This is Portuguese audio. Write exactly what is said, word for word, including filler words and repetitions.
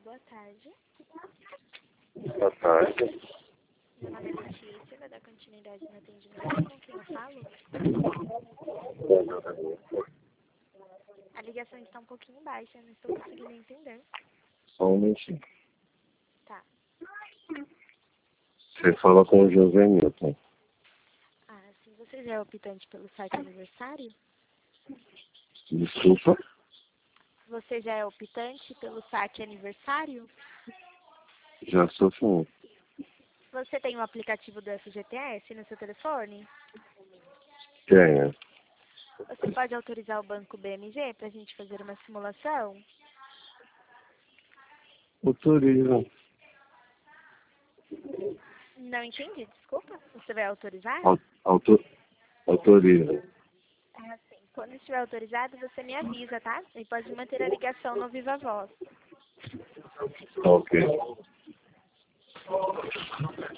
boa tarde. Boa tarde. Meu nome é Letícia, vai dar continuidade no atendimento. Com quem eu falo? A ligação está um pouquinho baixa, não estou conseguindo entender. Só um minutinho. Tá. Você fala com o José Milton. Ah, sim. Você já é optante pelo site aniversário? Desculpa? Você já é optante pelo site aniversário? Já sou sim. Você tem o aplicativo do F G T S no seu telefone? Tenho. Você pode autorizar o banco B M G para a gente fazer uma simulação? Autoriza. Não entendi, desculpa. Você vai autorizar? Au- Auto... Autoriza. Ah, sim. Quando estiver autorizado, você me avisa, tá? E pode manter a ligação no Viva Voz. Ok.